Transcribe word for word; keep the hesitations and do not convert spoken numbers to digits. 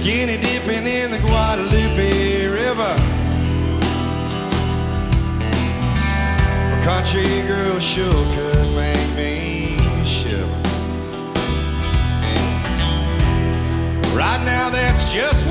skinny dipping in the Guadalupe River. A country girl sure could make me shiver. Right now that's just